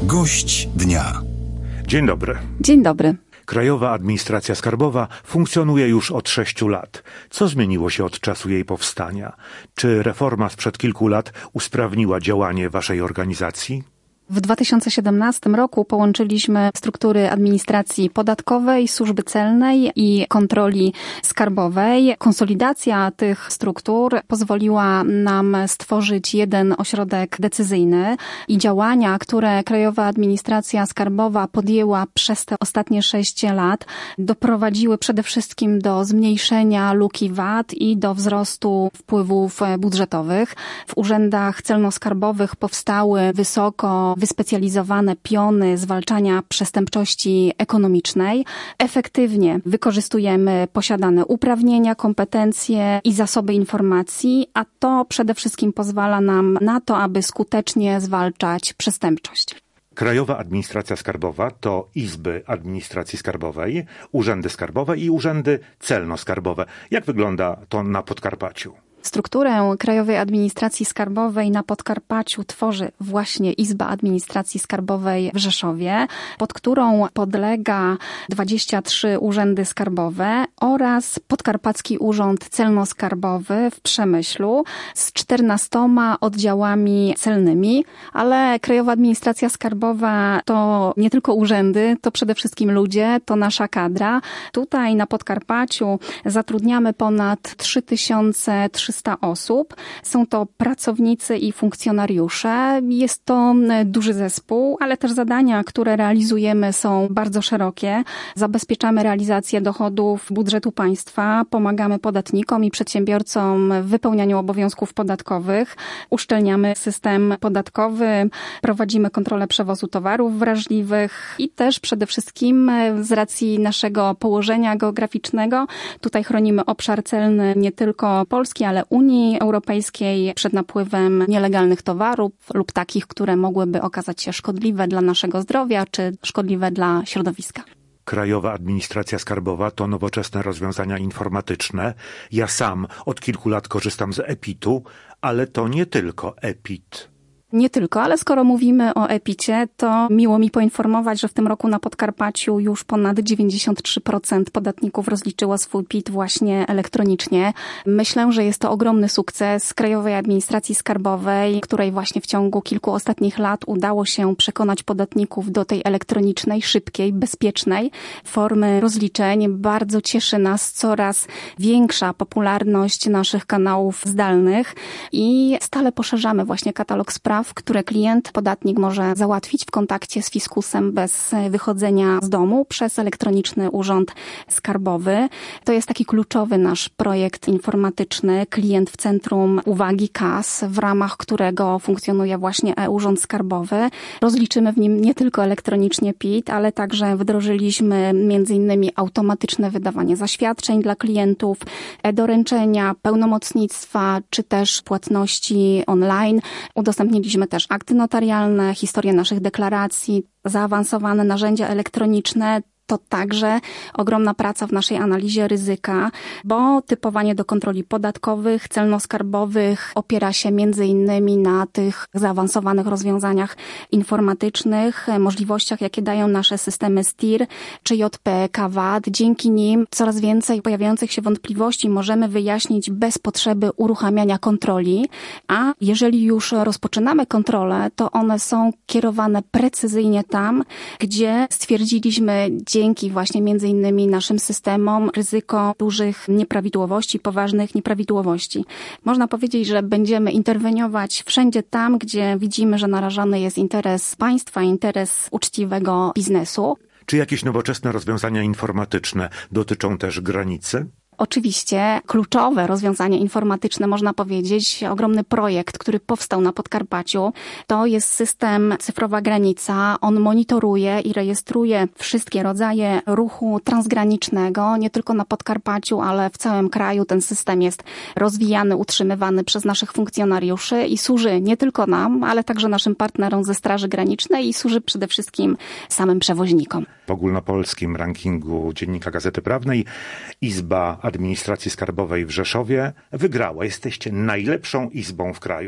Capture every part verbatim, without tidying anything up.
Gość dnia. Dzień dobry. Dzień dobry. Krajowa Administracja Skarbowa funkcjonuje już od sześciu lat. Co zmieniło się od czasu jej powstania? Czy reforma sprzed kilku lat usprawniła działanie waszej organizacji? W dwa tysiące siedemnastym roku połączyliśmy struktury administracji podatkowej, służby celnej i kontroli skarbowej. Konsolidacja tych struktur pozwoliła nam stworzyć jeden ośrodek decyzyjny i działania, które Krajowa Administracja Skarbowa podjęła przez te ostatnie sześć lat, doprowadziły przede wszystkim do zmniejszenia luki V A T i do wzrostu wpływów budżetowych. W urzędach celno-skarbowych powstały wysoko wyspecjalizowane piony zwalczania przestępczości ekonomicznej. Efektywnie wykorzystujemy posiadane uprawnienia, kompetencje i zasoby informacji, a to przede wszystkim pozwala nam na to, aby skutecznie zwalczać przestępczość. Krajowa Administracja Skarbowa to izby administracji skarbowej, urzędy skarbowe i urzędy celno-skarbowe. Jak wygląda to na Podkarpaciu? Strukturę Krajowej Administracji Skarbowej na Podkarpaciu tworzy właśnie Izba Administracji Skarbowej w Rzeszowie, pod którą podlega dwadzieścia trzy urzędy skarbowe oraz Podkarpacki Urząd Celno-Skarbowy w Przemyślu z czternastoma oddziałami celnymi, ale Krajowa Administracja Skarbowa to nie tylko urzędy, to przede wszystkim ludzie, to nasza kadra. Tutaj na Podkarpaciu zatrudniamy ponad trzy tysiące trzysta osób. Są to pracownicy i funkcjonariusze. Jest to duży zespół, ale też zadania, które realizujemy, są bardzo szerokie. Zabezpieczamy realizację dochodów budżetu państwa, pomagamy podatnikom i przedsiębiorcom w wypełnianiu obowiązków podatkowych, uszczelniamy system podatkowy, prowadzimy kontrolę przewozu towarów wrażliwych i też przede wszystkim z racji naszego położenia geograficznego tutaj chronimy obszar celny nie tylko Polski, ale Unii Europejskiej przed napływem nielegalnych towarów lub takich, które mogłyby okazać się szkodliwe dla naszego zdrowia czy szkodliwe dla środowiska. Krajowa Administracja Skarbowa to nowoczesne rozwiązania informatyczne. Ja sam od kilku lat korzystam z epitu, ale to nie tylko epit. Nie tylko, ale skoro mówimy o epicie, to miło mi poinformować, że w tym roku na Podkarpaciu już ponad dziewięćdziesiąt trzy procent podatników rozliczyło swój P I T właśnie elektronicznie. Myślę, że jest to ogromny sukces Krajowej Administracji Skarbowej, której właśnie w ciągu kilku ostatnich lat udało się przekonać podatników do tej elektronicznej, szybkiej, bezpiecznej formy rozliczeń. Bardzo cieszy nas coraz większa popularność naszych kanałów zdalnych i stale poszerzamy właśnie katalog spraw, które klient, podatnik może załatwić w kontakcie z fiskusem bez wychodzenia z domu przez elektroniczny urząd skarbowy. To jest taki kluczowy nasz projekt informatyczny, klient w centrum uwagi K A S, w ramach którego funkcjonuje właśnie e-urząd skarbowy. Rozliczymy w nim nie tylko elektronicznie P I T, ale także wdrożyliśmy między innymi automatyczne wydawanie zaświadczeń dla klientów, e-doręczenia, pełnomocnictwa, czy też płatności online. Udostępniliśmy też akty notarialne, historię naszych deklaracji, zaawansowane narzędzia elektroniczne. To także ogromna praca w naszej analizie ryzyka, bo typowanie do kontroli podatkowych, celno-skarbowych opiera się między innymi na tych zaawansowanych rozwiązaniach informatycznych, możliwościach, jakie dają nasze systemy S T I R czy J P K V A T. Dzięki nim coraz więcej pojawiających się wątpliwości możemy wyjaśnić bez potrzeby uruchamiania kontroli, a jeżeli już rozpoczynamy kontrolę, to one są kierowane precyzyjnie tam, gdzie stwierdziliśmy dzięki właśnie między innymi naszym systemom ryzyko dużych nieprawidłowości, poważnych nieprawidłowości. Można powiedzieć, że będziemy interweniować wszędzie tam, gdzie widzimy, że narażony jest interes państwa, interes uczciwego biznesu. Czy jakieś nowoczesne rozwiązania informatyczne dotyczą też granicy? Oczywiście kluczowe rozwiązanie informatyczne, można powiedzieć, ogromny projekt, który powstał na Podkarpaciu, to jest system Cyfrowa Granica. On monitoruje i rejestruje wszystkie rodzaje ruchu transgranicznego, nie tylko na Podkarpaciu, ale w całym kraju. Ten system jest rozwijany, utrzymywany przez naszych funkcjonariuszy i służy nie tylko nam, ale także naszym partnerom ze Straży Granicznej i służy przede wszystkim samym przewoźnikom. W ogólnopolskim rankingu Dziennika Gazety Prawnej Izba Administracji Skarbowej w Rzeszowie wygrała. Jesteście najlepszą izbą w kraju.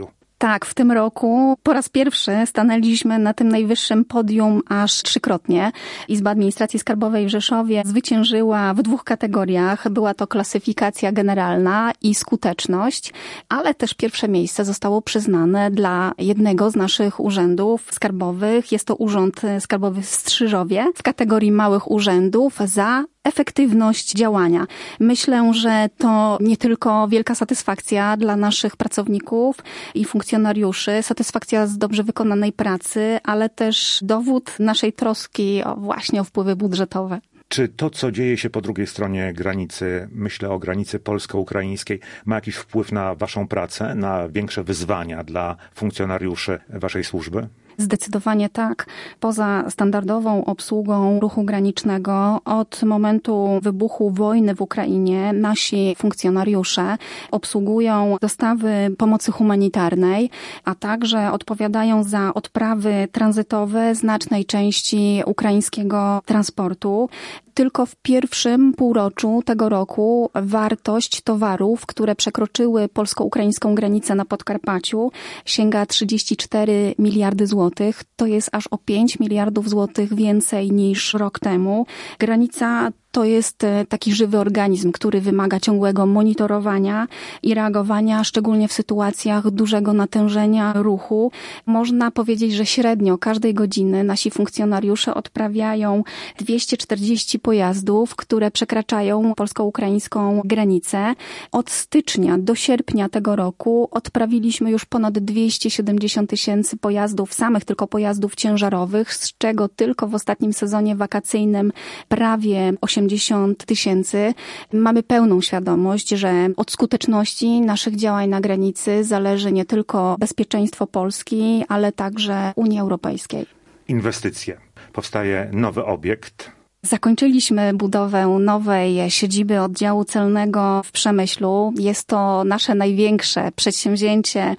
Tak, w tym roku po raz pierwszy stanęliśmy na tym najwyższym podium aż trzykrotnie. Izba Administracji Skarbowej w Rzeszowie zwyciężyła w dwóch kategoriach. Była to klasyfikacja generalna i skuteczność, ale też pierwsze miejsce zostało przyznane dla jednego z naszych urzędów skarbowych. Jest to Urząd Skarbowy w Strzyżowie w kategorii małych urzędów za efektywność działania. Myślę, że to nie tylko wielka satysfakcja dla naszych pracowników i funkcjonariuszy, satysfakcja z dobrze wykonanej pracy, ale też dowód naszej troski o właśnie o wpływy budżetowe. Czy to, co dzieje się po drugiej stronie granicy, myślę o granicy polsko-ukraińskiej, ma jakiś wpływ na waszą pracę, na większe wyzwania dla funkcjonariuszy waszej służby? Zdecydowanie tak. Poza standardową obsługą ruchu granicznego, od momentu wybuchu wojny w Ukrainie nasi funkcjonariusze obsługują dostawy pomocy humanitarnej, a także odpowiadają za odprawy tranzytowe znacznej części ukraińskiego transportu. Tylko w pierwszym półroczu tego roku wartość towarów, które przekroczyły polsko-ukraińską granicę na Podkarpaciu, sięga trzydzieści cztery miliardy złotych. To jest aż o pięć miliardów złotych więcej niż rok temu. Granica to jest taki żywy organizm, który wymaga ciągłego monitorowania i reagowania, szczególnie w sytuacjach dużego natężenia ruchu. Można powiedzieć, że średnio każdej godziny nasi funkcjonariusze odprawiają dwieście czterdzieści pojazdów, które przekraczają polsko-ukraińską granicę. Od stycznia do sierpnia tego roku odprawiliśmy już ponad dwieście siedemdziesiąt tysięcy pojazdów, samych tylko pojazdów ciężarowych, z czego tylko w ostatnim sezonie wakacyjnym prawie osiemdziesiąt tysięcy. Mamy pełną świadomość, że od skuteczności naszych działań na granicy zależy nie tylko bezpieczeństwo Polski, ale także Unii Europejskiej. Inwestycje. Powstaje nowy obiekt. Zakończyliśmy budowę nowej siedziby oddziału celnego w Przemyślu. Jest to nasze największe przedsięwzięcie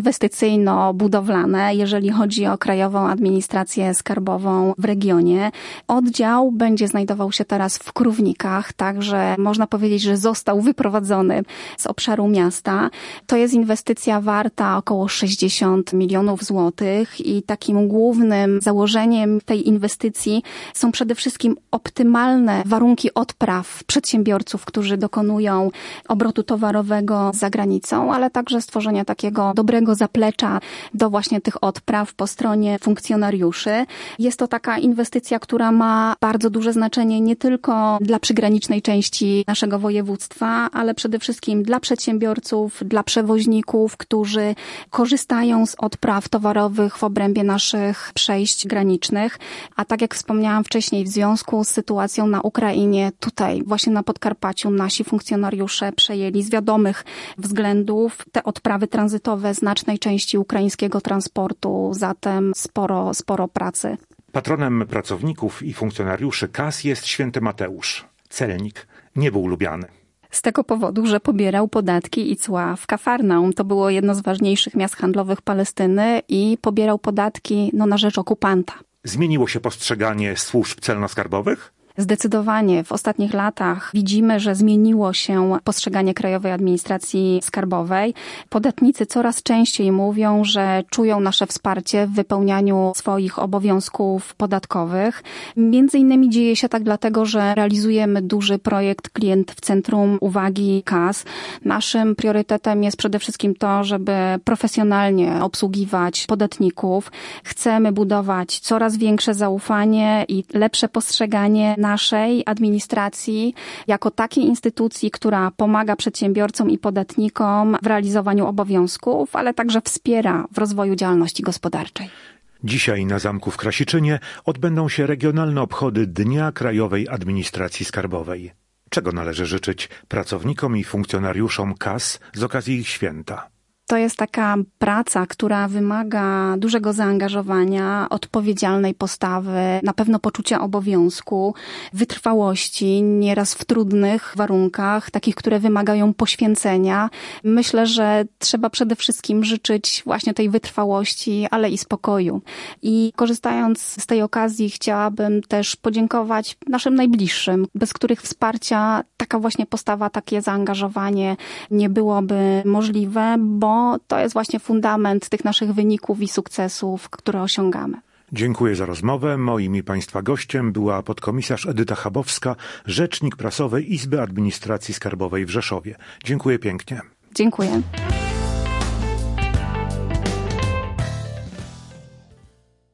inwestycyjno-budowlane, jeżeli chodzi o Krajową Administrację Skarbową w regionie. Oddział będzie znajdował się teraz w Krównikach, także można powiedzieć, że został wyprowadzony z obszaru miasta. To jest inwestycja warta około sześćdziesiąt milionów złotych i takim głównym założeniem tej inwestycji są przede wszystkim optymalne warunki odpraw przedsiębiorców, którzy dokonują obrotu towarowego za granicą, ale także stworzenia takiego dobrego zaplecza do właśnie tych odpraw po stronie funkcjonariuszy. Jest to taka inwestycja, która ma bardzo duże znaczenie nie tylko dla przygranicznej części naszego województwa, ale przede wszystkim dla przedsiębiorców, dla przewoźników, którzy korzystają z odpraw towarowych w obrębie naszych przejść granicznych. A tak jak wspomniałam wcześniej, w związku z sytuacją na Ukrainie, tutaj właśnie na Podkarpaciu nasi funkcjonariusze przejęli z wiadomych względów te odprawy tranzytowe znacznej części ukraińskiego transportu, zatem sporo, sporo pracy. Patronem pracowników i funkcjonariuszy K A S jest święty Mateusz. Celnik nie był lubiany. Z tego powodu, że pobierał podatki i cła w Kafarnaum. To było jedno z ważniejszych miast handlowych Palestyny i pobierał podatki no, na rzecz okupanta. Zmieniło się postrzeganie służb celno-skarbowych? Zdecydowanie w ostatnich latach widzimy, że zmieniło się postrzeganie Krajowej Administracji Skarbowej. Podatnicy coraz częściej mówią, że czują nasze wsparcie w wypełnianiu swoich obowiązków podatkowych. Między innymi dzieje się tak dlatego, że realizujemy duży projekt Klient w centrum uwagi K A S. Naszym priorytetem jest przede wszystkim to, żeby profesjonalnie obsługiwać podatników. Chcemy budować coraz większe zaufanie i lepsze postrzeganie naszej administracji jako takiej instytucji, która pomaga przedsiębiorcom i podatnikom w realizowaniu obowiązków, ale także wspiera w rozwoju działalności gospodarczej. Dzisiaj na zamku w Krasiczynie odbędą się regionalne obchody Dnia Krajowej Administracji Skarbowej. Czego należy życzyć pracownikom i funkcjonariuszom K A S z okazji ich święta? To jest taka praca, która wymaga dużego zaangażowania, odpowiedzialnej postawy, na pewno poczucia obowiązku, wytrwałości, nieraz w trudnych warunkach, takich, które wymagają poświęcenia. Myślę, że trzeba przede wszystkim życzyć właśnie tej wytrwałości, ale i spokoju. I korzystając z tej okazji chciałabym też podziękować naszym najbliższym, bez których wsparcia taka właśnie postawa, takie zaangażowanie nie byłoby możliwe, bo bo to jest właśnie fundament tych naszych wyników i sukcesów, które osiągamy. Dziękuję za rozmowę. Moim i Państwa gościem była podkomisarz Edyta Chabowska, rzecznik prasowy Izby Administracji Skarbowej w Rzeszowie. Dziękuję pięknie. Dziękuję.